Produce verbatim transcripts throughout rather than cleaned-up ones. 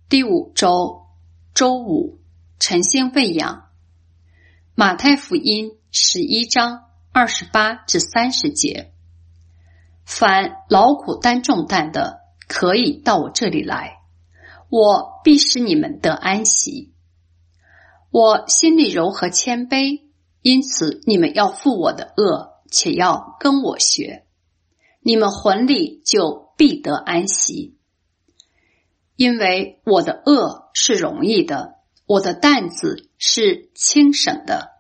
第五周周五，晨星喂养。马太福音十一章二十八至三十节，凡劳苦担重担的，可以到我这里来，我必使你们得安息。我心里柔和谦卑，因此你们要负我的恶，且要跟我学，你们魂里就必得安息。因为我的恶是容易的，我的担子是轻省的。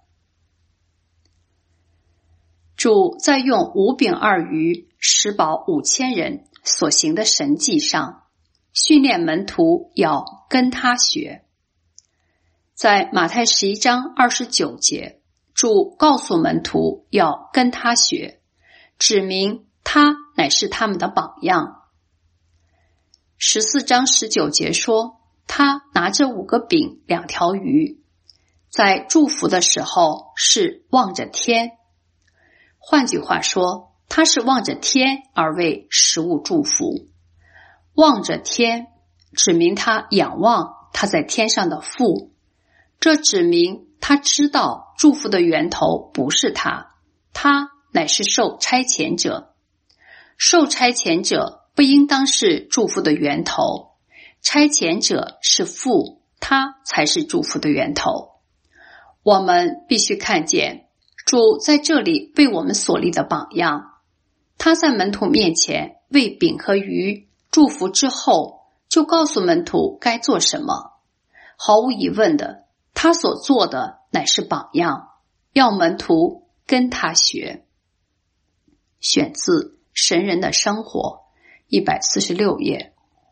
主在用五饼二鱼食饱五千人所行的神迹上，训练门徒要跟他学。在马太十一章二十九节，主告诉门徒要跟他学，指明他乃是他们的榜样。十四章十九节说，他拿着五个饼两条鱼，在祝福的时候是望着天。换句话说，他是望着天而为食物祝福。望着天指明他仰望他在天上的父，这指明他知道祝福的源头不是他，他乃是受差遣者。受差遣者不应当是祝福的源头，差遣者是父，他才是祝福的源头。我们必须看见主在这里为我们所立的榜样。他在门徒面前为饼和鱼祝福之后，就告诉门徒该做什么。毫无疑问的，他所做的乃是榜样，要门徒跟他学。选自神人的生活一百四十六页。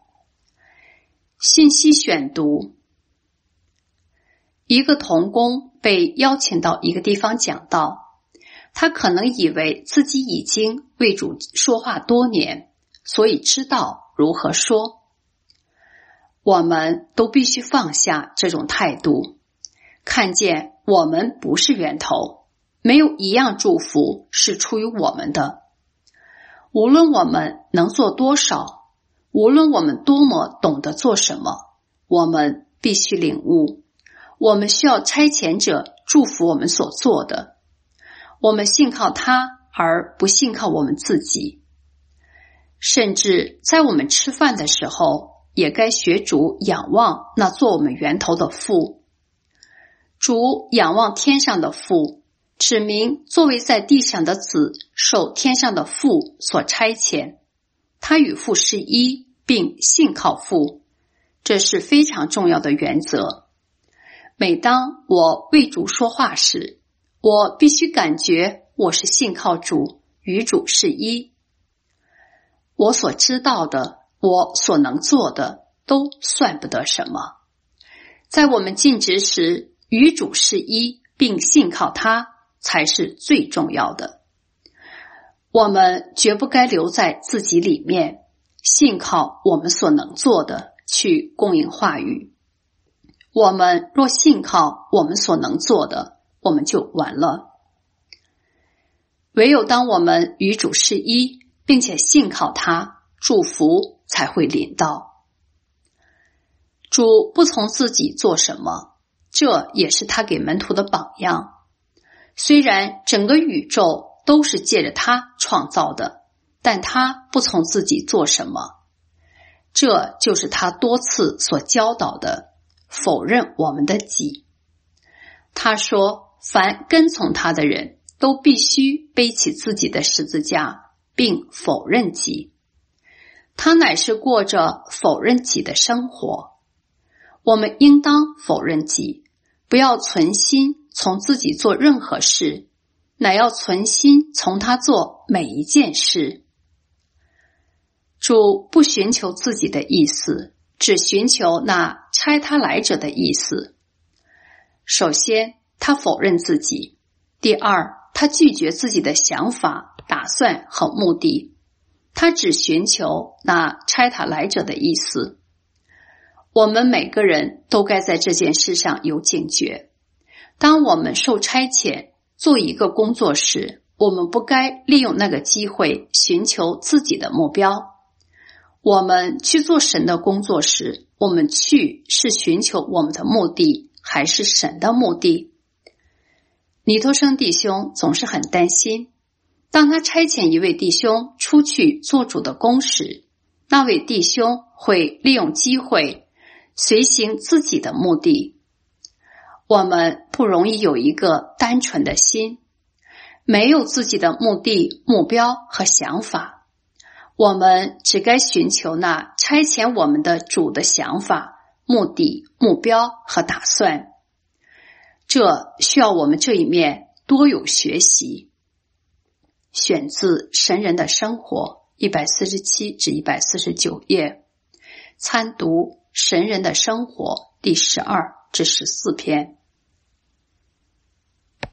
信息选读。一个同工被邀请到一个地方讲道，他可能以为自己已经为主说话多年，所以知道如何说。我们都必须放下这种态度，看见我们不是源头，没有一样祝福是出于我们的。无论我们能做多少，无论我们多么懂得做什么，我们必须领悟，我们需要差遣者祝福我们所做的。我们信靠他，而不信靠我们自己。甚至在我们吃饭的时候，也该学主仰望那做我们源头的父。主仰望天上的父，指明作为在地上的子受天上的父所差遣，他与父是一，并信靠父，这是非常重要的原则。每当我为主说话时，我必须感觉我是信靠主，与主是一。我所知道的，我所能做的，都算不得什么。在我们尽职时，与主是一，并信靠他，才是最重要的。我们绝不该留在自己里面，信靠我们所能做的去供应话语。我们若信靠我们所能做的，我们就完了。唯有当我们与主是一，并且信靠他，祝福才会临到。主不从自己做什么，这也是他给门徒的榜样。虽然整个宇宙都是借着他创造的，但他不从自己做什么。这就是他多次所教导的，否认我们的己。他说，凡跟从他的人都必须背起自己的十字架，并否认己。他乃是过着否认己的生活。我们应当否认己，不要存心从自己做任何事，乃要存心从他做每一件事。主不寻求自己的意思，只寻求那差他来者的意思。首先，他否认自己；第二，他拒绝自己的想法、打算和目的。他只寻求那差他来者的意思。我们每个人都该在这件事上有警觉。当我们受差遣做一个工作时，我们不该利用那个机会寻求自己的目标。我们去做神的工作时， 我们去是寻求我们的目的，还是神的目的？尼托生弟兄总是很担心，当他差遣一位弟兄出去做主的工时，那位弟兄会利用机会随行自己的目的。我们不容易有一个单纯的心，没有自己的目的、目标和想法。我们只该寻求那差遣我们的主的想法、目的、目标和打算。这需要我们这一面多有学习。选自《神人的生活》一百四十七至一百四十九页，参读《神人的生活》第十二至十四篇。